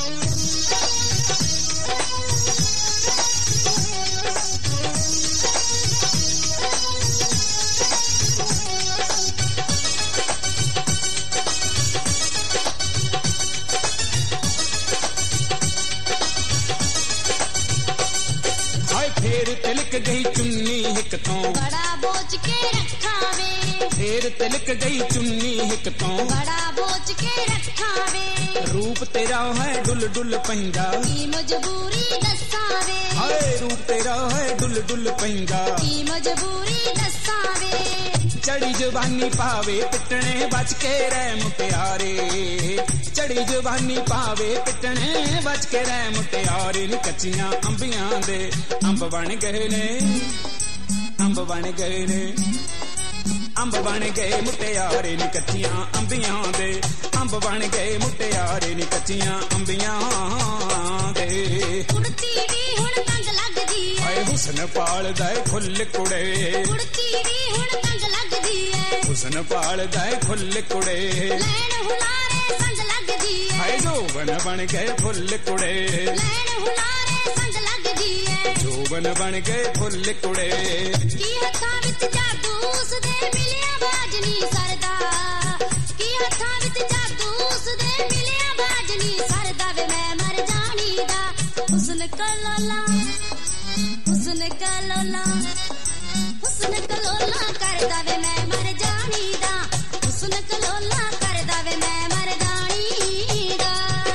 फेर तिलक गई चुन्नी हिक तो बड़ा बोझ के रखा वे, फेर तिलक गई चुन्नी हिक तो बड़ा बोझ के रखा वे, रूप तेरा है डुल डुल पैंदा की मजबूरी दसावे, हाय रूप तेरा है डुल डुल पैंदा की मजबूरी दसावे, चढ़ी जवानी पावे पिटने बच के रह मुटियारे, चढ़ी जवानी पावे पिटने बच के रह मुटियारे नी कच्चियां अंबियां दे अंब बन गए ने, अंब बन गए ने, अंब बन गए मुटियारे नी कच्चियां अंबियां दे, अंब बन गए मुटियारे नी कच्चियां अंबियां दे। कुड़ती भी हुण तंग लगदी है, हाय हुस्न पाल दे खुल कुड़े, कुड़ती भी हुण तंग लगदी है, हुस्न पाल दे खुल कुड़े, लैन हुलारे संग लगदी है, हाय जोबन बन गए फुल कुड़े, लैन हुलारे संग लगदी है, जोबन बन गए फुल कुड़े, की हत्थां विच जादू उसदे मिलिया बाजनी सरदा, की हत्थां विच जादू उसदे मिलिया बाजनी सरदा वे मैं मर जानी दा, हुस्न कलोला, हुस्न कलोला, हुस्न कलोला करदा वे मैं मर जानी दा, हुस्न कलोला करदा वे मैं मर जानी दा।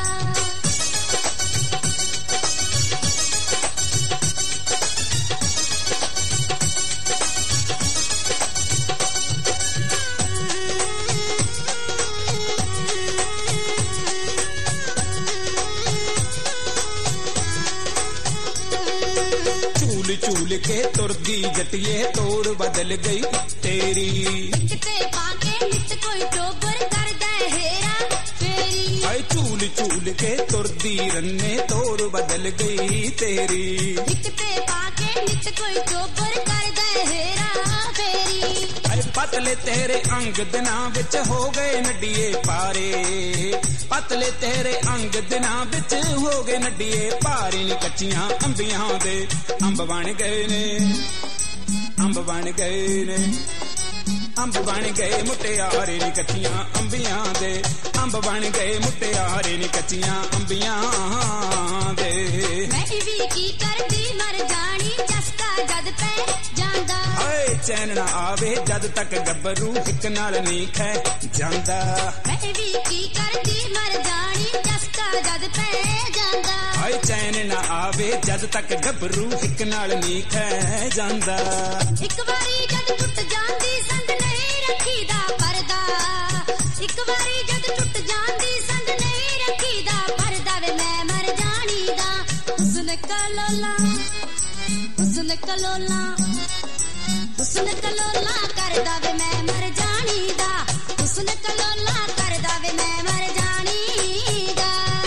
चूल चूल के तुरदी जटिए तोर बदल गई तेरी, किते पाके नित कोई टोबर कर दे हेरा फेरी, हाय चूल चूल के तुरदी रन्ने तोर बदल गई तेरी, किते पाके नित कोई टोबर कर दे हेरा फेरी, हाय पतले तेरे अंग दिना विच हो गए नडिए पारे, पतले तेरे अंग दिना विच हो गए नडिए पारे नी कच्चियां अंबियां दे अंब बन गए ने, अंब बन गए ने, अंब बन गए मुटियारे नी कच्चियां अंबियां दे, अंब बन गए मुटियारे नी कच्चियां अंबियां दे। मैं भी की करदी मर जानी चस्का जद पे जांदा, हाय चैन ना आवे जद तक गब्बरू हिक नाल नी खै जांदा, मैं भी की करदी मर जानी चस्का जद पे जांदा, हाय चैन ना आवे जद तक गब्बरू हिक नाल नी खै जांदा, एक वारी जद टुट जांदी संग नहीं रखीदा पर्दा, एक वारी जद टुट जांदी संग नहीं रखीदा पर्दा वे मैं मर जानी दा, हुस्न कलोला, हुस्न कलोला, हुस्न कलोला करदा वे मैं मर जानी दा, हुस्न कलोला करदा वे मैं मर जानी दा।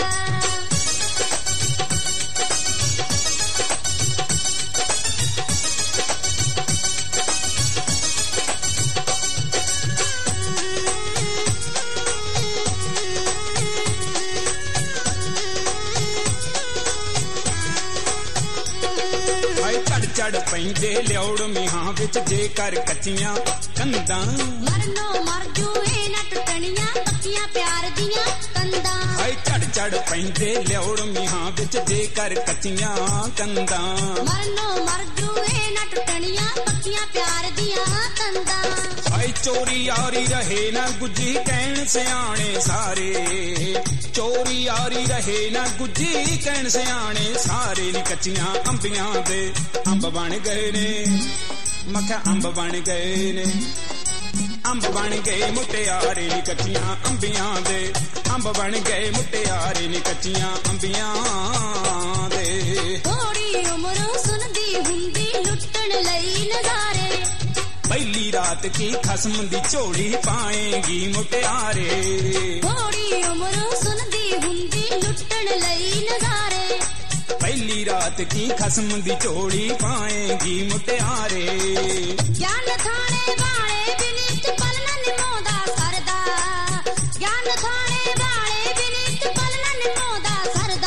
ਹਾਏ ਝੜ ਝੜ ਪੈਂਦੇ ਲਿਉੜ ਮੀਹਾਂ ਵਿੱਚ ਜੇਕਰ ਕੱਚੀਆਂ ਕੰਧਾਂ, मरनो मर जूए न टुटनिया पक्कियां प्यार दियां कंधां, ਹਾਏ ਝੜ ਝੜ ਪੈਂਦੇ ਲਿਉੜ ਮੀਹਾਂ ਵਿੱਚ ਜੇਕਰ ਕੱਚੀਆਂ ਕੰਧਾਂ, मरनो मर जूए न टुटनिया पक्कियां प्यार दियां कंधां, ਹਾਏ ਚੋਰੀ ਯਾਰੀ ਰਹੇ ਨਾ ਗੁੱਜੀ ਕਹਿਣ ਸਿਆਣੇ ਸਾਰੇ, ਚੋਰੀ ਯਾਰੀ ਰਹੇ ਨਾ ਗੁੱਜੀ ਕਹਿਣ ਸਿਆਣੇ ਸਾਰੇ ਨੀ ਕੱਚੀਆਂ ਅੰਬੀਆਂ ਦੇ ਅੰਬ ਬਣ ਗਏ ਨੇ, ਮੈਂ ਕਿਹਾ ਅੰਬ ਬਣ ਗਏ ਨੇ, ਅੰਬ ਬਣ ਗਏ ਮੁਟਿਆਰੇ ਨੀ ਕੱਚੀਆਂ ਅੰਬੀਆਂ ਦੇ, ਅੰਬ ਬਣ ਗਏ ਮੁਟਿਆਰੇ ਨੀ ਕੱਚੀਆਂ ਅੰਬੀਆਂ ਦੇ। थोड़ी उम्र सुनदी हुंदी लुटन लई नजारे, ਪਹਿਲੀ ਰਾਤ ਕੀ ਖਸਮ ਦੀ ਝੋਲੀ ਪਾਏਗੀ ਮੁਟਿਆਰੇ, थोड़ी उम्र सुनदी हुंदी लुटन लई नजारे, ਪਹਿਲੀ ਰਾਤ ਕੀ ਖਸਮ ਦੀ ਝੋਲੀ ਪਾਏਗੀ ਮੁਟਿਆਰੇ, ज्ञान थाने वाले बिनित पल न निमोदा सरदा, ज्ञान थाने वाले बिनित पल न निमोदा सरदा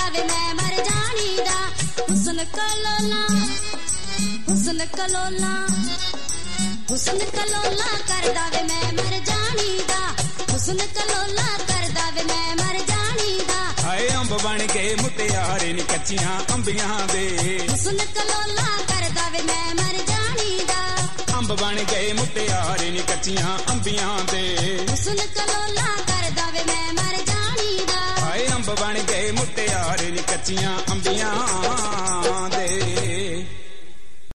ਕਲੋਲਾ ਹੁਸਨ ਕਲੋਲਾ ਹੁਸਨ ਕਲੋਲਾ ਕਰਦਾ ਵੇ ਮੈਂ ਮਰ ਜਾਣੀ ਦਾ ਹੁਸਨ ਕਲੋਲਾ ਕਰਦਾ ਵੇ ਮੈਂ ਮਰ ਜਾਣੀ ਦਾ ਹਾਏ ਅੰਬ ਬਣ ਕੇ ਮੁਟਿਆਰੇ ਨੀ ਕੱਚੀਆਂ ਅੰਬੀਆਂ ਦੇ ਹੁਸਨ ਕਲੋਲਾ ਕਰਦਾ ਵੇ ਮੈਂ ਮਰ ਜਾਣੀ ਦਾ ਅੰਬ ਬਣ ਗਏ ਮੁਟਿਆਰੇ ਨੀ ਕੱਚੀਆਂ ਅੰਬੀਆਂ ਦੇ ਹੁਸਨ ਕਲੋਲਾ ਕਰਦਾ ਵੇ ਮੈਂ ਮਰ ਜਾਣੀ ਦਾ ਹਾਏ ਅੰਬ ਬਣ ਗਏ ਮੁਟਿਆਰੇ ਨੀ ਕੱਚੀਆਂ